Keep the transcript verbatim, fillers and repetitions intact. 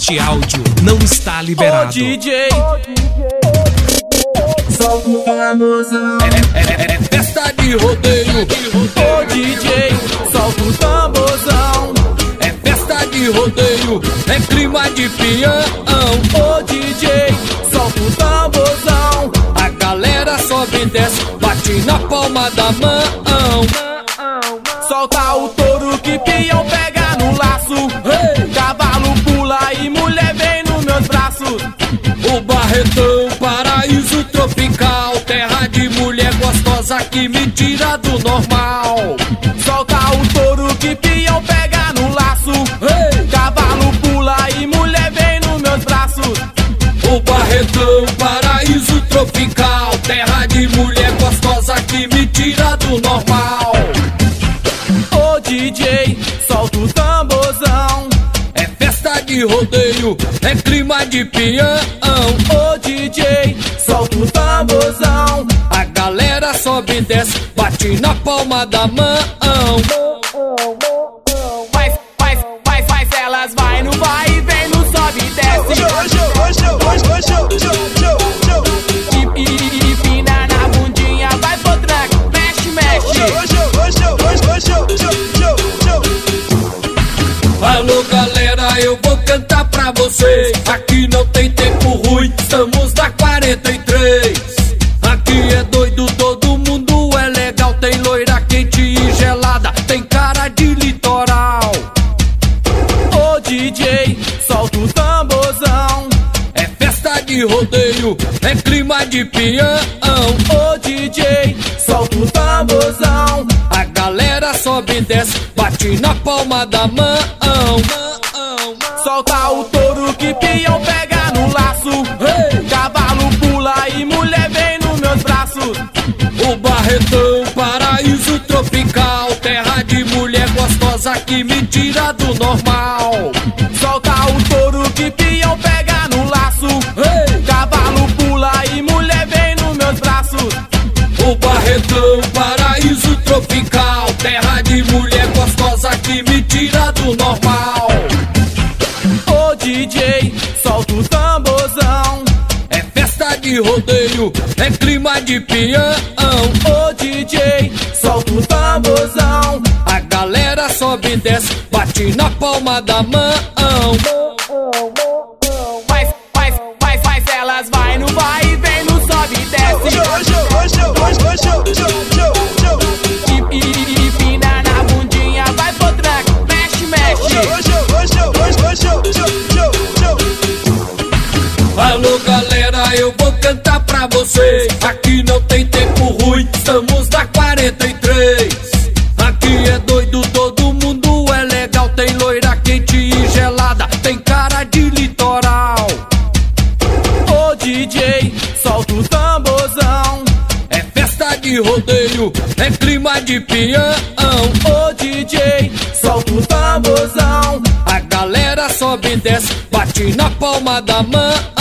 Este áudio não está liberado. Ô D J, solta o famosão. É, é, é festa de rodeio. ô D J, solta o tamborzão. É festa de rodeio, é clima de peão. Ô D J, solta o tamborzão. A galera sobe e desce, bate na palma da mão. Solta o touro que peão pega no laço. Hey! Cavalo pula e mulher vem nos meus braços. O Barretão, paraíso tropical, terra de mulher gostosa que me tira do normal. Solta o touro que peão pega no laço. Hey! Cavalo pula e mulher vem nos meus braços. O Barretão, paraíso tropical, terra de mulher gostosa que me tira do normal. Ô D J, solta o tamborzão. É festa de rodeio, é clima de peão. Ô D J, solta o tamborzão. A galera sobe e desce, bate na palma da mão. Faz, faz, faz, faz, elas vai no vai e vem no sobe e desce. E, e, e pina na bundinha, vai pro tranco, mexe, mexe. Alô galera, eu vou cantar pra vocês. Aqui não tem tempo ruim, estamos na quarenta e três. Aqui é doido, todo mundo é legal. Tem loira quente e gelada, tem cara de litoral. Ô D J, solta o tamborzão. É festa de rodeio, é clima de peão. Ô D J, solta o tamborzão. A galera sobe e desce, bate na palma da mão. Solta o touro que peão pega no laço. Hey! Cavalo pula e mulher vem nos meus braços. O Barretão, paraíso tropical, terra de mulher gostosa que me tira do normal. Solta o touro que peão pega no laço. Hey! Cavalo pula e mulher vem nos meus braços. O Barretão, paraíso tropical, terra de mulher gostosa que me tira do normal. Ô D J, solta o tamborzão. É festa de rodeio, é clima de peão. Ô D J, solta o tamborzão. A galera sobe e desce, bate na palma da mão. Faz, faz, faz, faz, elas vai no vai e vem no sobe e desce. E, e, e pina na bundinha, vai pro tranco, mexe, mexe. Alô galera, eu vou cantar pra vocês. Aqui não tem tempo ruim, estamos na quarenta e três. Aqui é doido, todo mundo é legal. Tem loira quente e gelada, tem cara de litoral. Ô D J, solta o tamborzão. É festa de rodeio, é clima de peão. Ô D J, solta o tamborzão. A galera sobe e desce, bate na palma da mão.